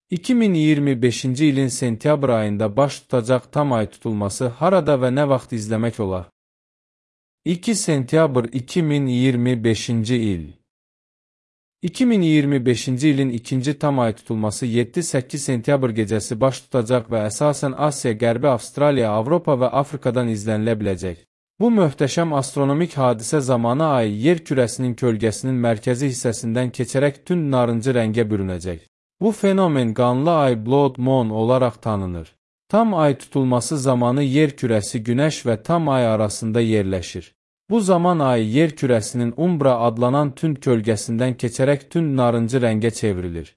2025-ci ilin sentyabr ayında baş tutacaq tam ay tutulması harada və nə vaxt izləmək olar? 2 sentyabr 2025-ci il 2025-ci ilin ikinci tam ay tutulması 7-8 sentyabr gecəsi baş tutacaq və əsasən Asiya, Qərbi Avstraliya, Avropa və Afrikadan izlənilə biləcək. Bu möhtəşəm astronomik hadisə zamanı ay yer kürəsinin kölgəsinin mərkəzi hissəsindən keçərək tünd narıncı rəngə bürünəcək. Bu fenomen qanlı ay blood moon olaraq tanınır. Tam ay tutulması zamanı yer kürəsi Günəş və tam ay arasında yerləşir. Bu zaman ay yer kürəsinin umbra adlanan tünd kölgəsindən keçərək tünd narıncı rəngə çevrilir.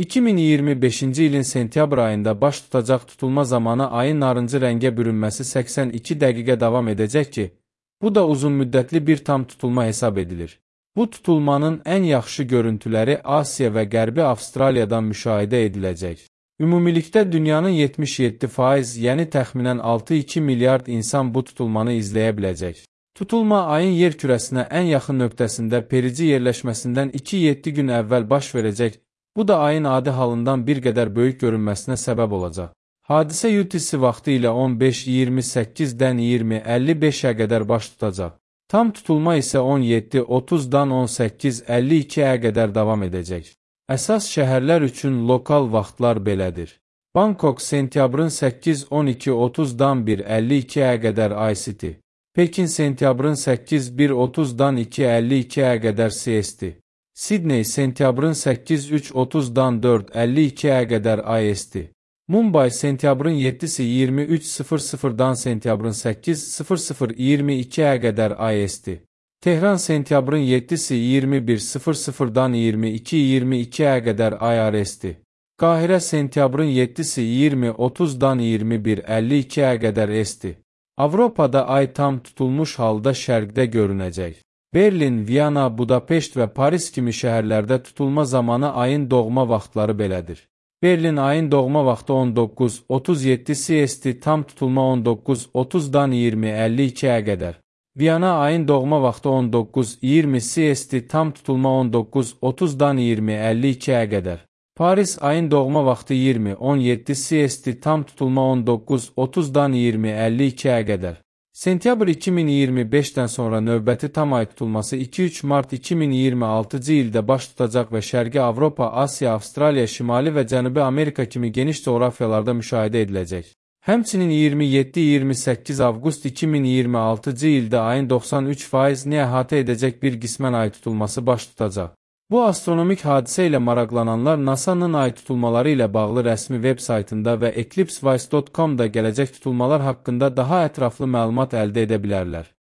2025-ci ilin sentyabr ayında baş tutacaq tutulma zamanı ayın narıncı rəngə bürünməsi 82 dəqiqə davam edəcək ki, bu da uzunmüddətli bir tam tutulma hesab edilir. Bu tutulmanın ən yaxşı görüntüləri Asiya və Qərbi Avstraliyadan müşahidə ediləcək. Ümumilikdə dünyanın 77%, yəni təxminən 6-2 milyard insan bu tutulmanı izləyə biləcək. Tutulma ayın yer kürəsinə ən yaxın nöqtəsində perici yerləşməsindən 2-7 gün əvvəl baş verəcək. Bu da ayın adi halından bir qədər böyük görünməsinə səbəb olacaq. Hadisə UTC vaxtı ilə 15:28-dən 20:55-ə qədər baş tutacaq. Tam tutulma isə 17:30-dan 18:52-ə qədər davam edəcək. Əsas şəhərlər üçün lokal vaxtlar belədir. Bangkok sentyabrın 8:12:30-dan 1:52-ə qədər ICT. Pekin sentyabrın 8:1:30-dan 2:52-ə qədər CST. Sidney sentyabrın 8:30-dan 4:52-ə qədər IST. Mumbai sentyabrın 7-si 23:00-dan sentyabrın 8:00-22-ə qədər IST. Tehran sentyabrın 7-si 21:00-dan 22:22-ə qədər IRST. Qahirə sentyabrın 7-si 20:30-dan 21:52-ə qədər ST. Avropada ay tam tutulmuş halda şərqdə görünəcək. Berlin, Viyana, Budapeşt və Paris kimi şəhərlərdə tutulma zamanı ayın doğma vaxtları belədir. Berlin ayın doğma vaxtı 19:37 CST, tam tutulma 19:30-dan 20:52-ə qədər. Viyana ayın doğma vaxtı 19:20 CST, tam tutulma 19:30-dan 20:52-ə qədər. Paris ayın doğma vaxtı 20:17 CST, tam tutulma 19:30-dan 20:52-ə qədər. Sentyabr 2025-dən sonra növbəti tam ay tutulması 2-3 mart 2026-cı ildə baş tutacaq və Şərqi Avropa, Asiya, Avstraliya, Şimali və Cənubi Amerika kimi geniş coğrafyalarda müşahidə ediləcək. Həmçinin 27-28 avqust 2026-cı ildə ayın 93%-ni əhatə edəcək bir qismən ay tutulması baş tutacaq. Bu astronomik hadisə ilə maraqlananlar NASA-nın ay tutulmaları ilə bağlı rəsmi veb saytında və eclipsewise.com-da gələcək tutulmalar haqqında daha ətraflı məlumat əldə edə bilərlər.